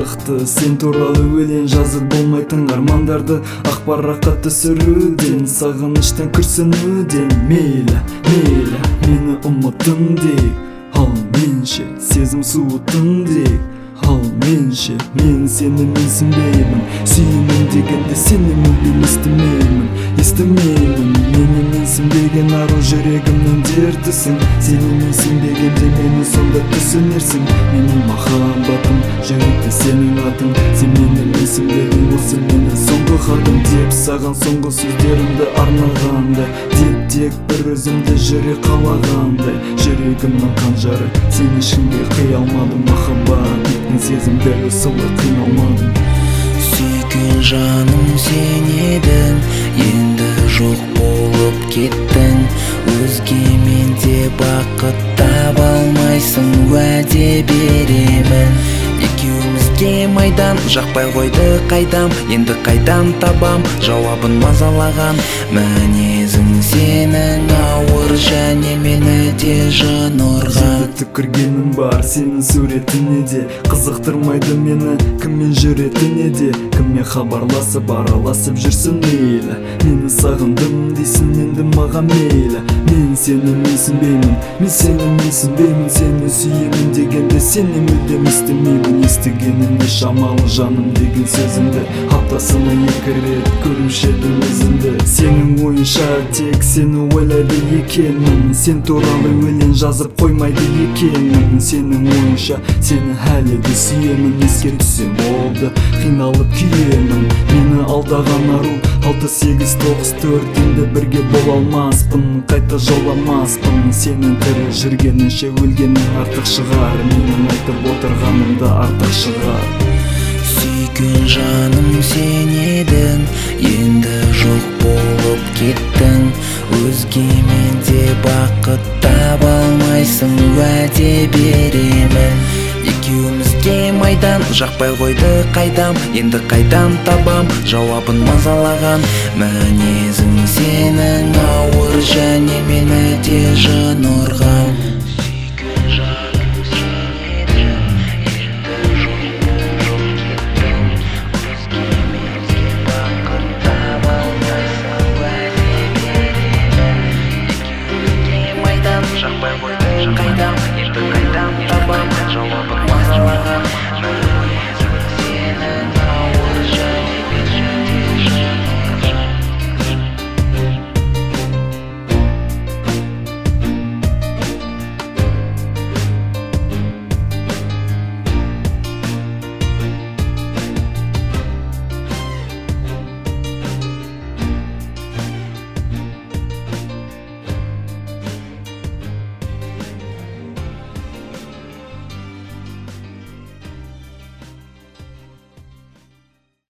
кызыкты сен тууралуу өлең жазып болмойтун армандарды акпаратка түшүрүүдөн сагынычтан күрсүнүүдөн мейли мени умуттун дейк ал менче сезим суутун дейк ал менче мен сени менсинбеймин сүйүмүн дегенде сени мүлдем эстемеймин мени менсинбеген ару жүрөгүмдүн дертисиң сени менсинбегенде мени сонда түсүнөрсүң менин махаббатым жүрөктө сенин атың сен мени менсинбегин бул сен менин соңку хатым деп саган соңку сөздөрүмдү арнагандай тек бир өзүмдү жүрөк каалагандай жүрөгүмдүн канжары сени ишинге кый алмадым махаббат сезимде ысылып кыйналмадым сүйгөн жаным сен едің енді жоқ болып кеттің өзге менде бақыт таба алмайсың уәде беремін екеумізге майдан жақпай қойды қайдам енді қайдан табам жауабын мазалаған мінезің сенің ауыр және мені де жын ұрған түкіргенім бар сенің суретіне де қызықтырмайды мені кіммен жүретіне де кіммен хабарласып араласып жүрсін мейлі мені сағындым дейсің енді маған мейлі мен сені менсінбеймін сені сүйемін дегенде сені мүлдем естімеймін естігенімде шамалы жаным деген сөзіңді аптасына 2 рет көруші едім өзіңді сенің ойынша тек сені ойлайды екенмін сен туралы өлең жазып қоймайды екенмін сенің ойынша сені әлі де сүйемін еске түссем болды қиналып күйемін мені алдаған ару 6-8-9-4 енді бірге бола алмаспын қайта жоламаспын сенің тірі жүргенінше өлгенің артық шығар менің айтып отырғанымда артық шығар сүйген жаным сен едің енді жоқ болып кеттің өзге менде бақыт таба алмайсың уәде беремін екеумізге майдан жақпай қойды қайдам енді қайдан табам жауабын мазалаған мінезің сенің ауыр және мені де жын ұрған